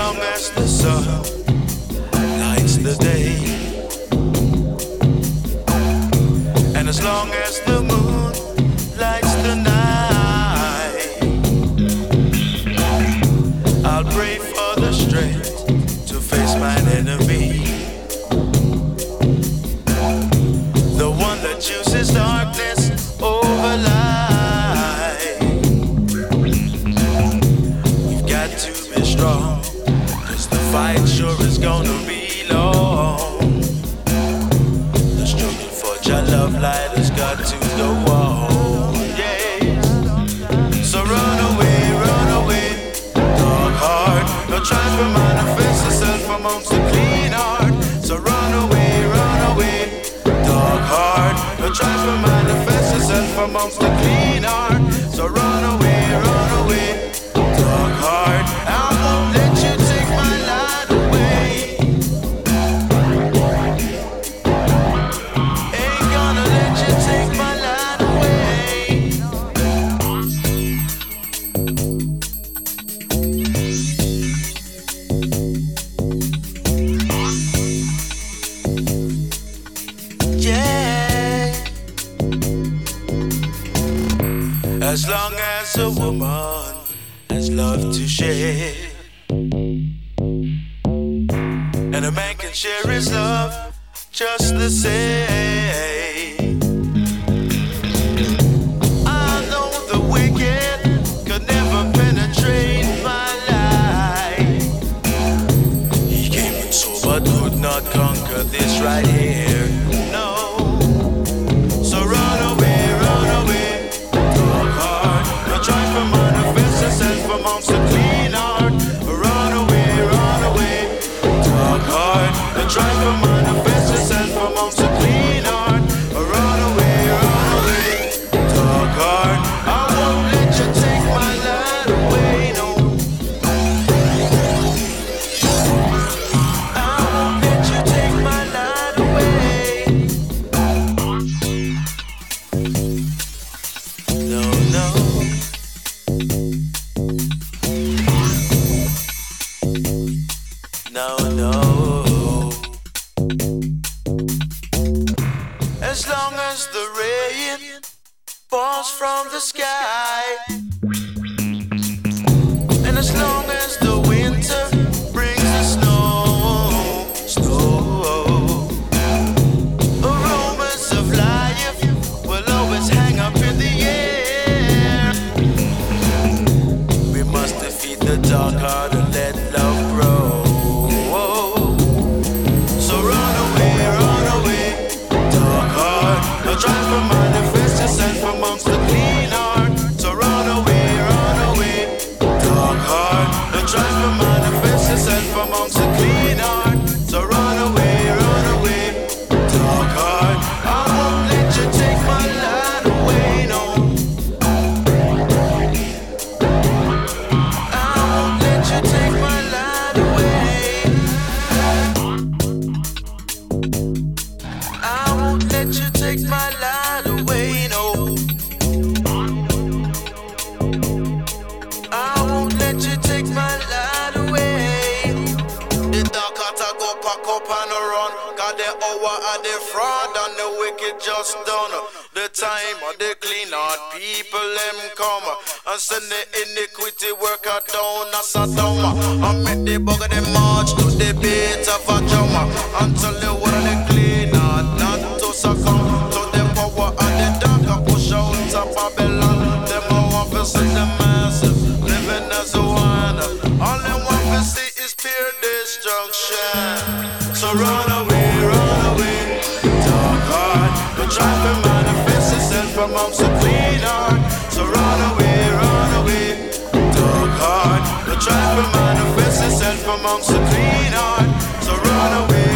long as the sun lights the day, and as long as the moon lights the night, I'll pray for the strength to face my enemy, the one that chooses darkness over light. We've got to be strong, 'cause the fight sure is gonna be long. The struggle for your love light has got to go on, yes. So run away, dark heart. Don't try to manifest yourself amongst the clean heart. So run away, dark heart. Don't try to manifest yourself amongst the clean heart. So run away, dark heart. I won't let you take my light away. Ain't gonna let you take my light away. Yeah. As long as a woman has love to share, and a man can share his love just the same. I know the wicked could never penetrate my life. He came in soul but could not conquer this right here. No. So run away, dark heart. Don't try to manifest yourself amongst the clean heart. Run away, dark heart. Don't try to manifest yourself amongst the clean heart. Run away, dark heart. I won't let you take my light away, no. I won't let you take my light away. No, no. No, no. As long as the rain falls from the sky, and as long as the winter brings the snow, aromas of life will always hang up in the air. We must defeat the dark heart and let love grow. So run away, dark heart. Don't try to manifest yourself amongst the clean heart. So run away, dark heart. Don't try to manifest yourself amongst the clean heart. So run away, dark heart. I won't let you take my light away, no. I won't let you take my light away. I won't let you take my light away, no. I won't let you take my light away. The dark heart I go pack up and run. Got the hour of the fraud and the wicked just done. The time of the clean heart people them come and send the iniquity worker down as a dumber. I make the bug of the march to the beat of a drummer until the world of the clean heart not to succumb to the power of the dark and push out of Babylon. Them I want to see the masses living as one. All they want to see is pure destruction. So run away, dark heart. Don't try to manifest yourself amongst the clean heart. So run away, dark heart. Don't try to manifest yourself amongst the clean heart. So run away,